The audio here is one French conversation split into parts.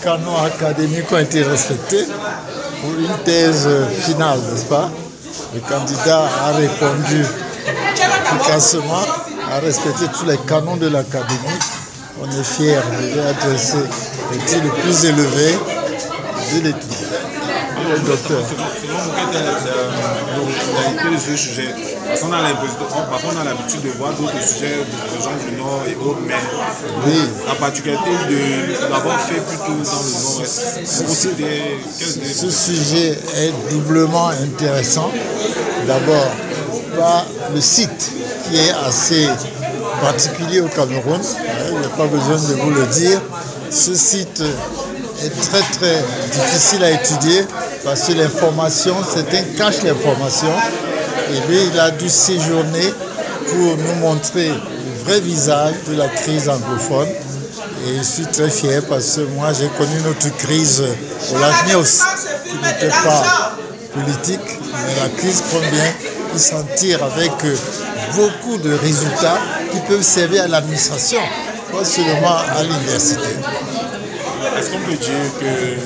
canons académiques ont été respectés pour une thèse finale, n'est-ce pas? Le candidat a répondu efficacement, a respecté tous les canons de l'académie. On est fiers de lui adresser le titre le plus élevé de l'étude. Le docteur. Selon vous, quelle est la de ce sujet? Parce qu'on a l'habitude de voir d'autres sujets de gens du Nord et autres, mais oui. La particularité de l'avoir fait plutôt dans le Nord-Est, ce sujet est doublement intéressant. D'abord, par le site qui est assez particulier au Cameroun, il n'y a pas besoin de vous le dire. Ce site est très très difficile à étudier parce que l'information, c'est un cache l'information. Et lui, il a dû séjourner pour nous montrer le vrai visage de la crise anglophone. Et je suis très fier parce que moi, j'ai connu une autre crise au Lagneus qui n'était pas politique, mais la crise combien il s'en tire avec beaucoup de résultats qui peuvent servir à l'administration, pas seulement à l'université. Est-ce qu'on peut dire que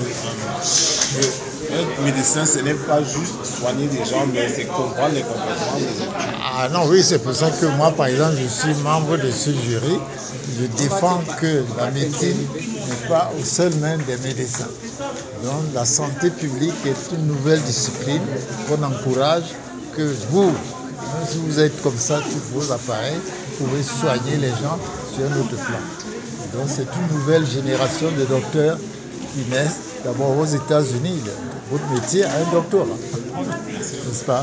être médecin, ce n'est pas juste soigner des gens, mais c'est comprendre les comportements des gens? Ah non, oui, c'est pour ça que moi, par exemple, je suis membre de ce jury. Je défends que la médecine n'est pas aux seules mains des médecins. Donc la santé publique est une nouvelle discipline qu'on encourage, que vous, même si vous êtes comme ça, tous vos appareils, vous pouvez soigner les gens sur un autre plan. Donc c'est une nouvelle génération de docteurs qui naissent d'abord aux États-Unis. Votre métier a un doctorat, n'est-ce pas?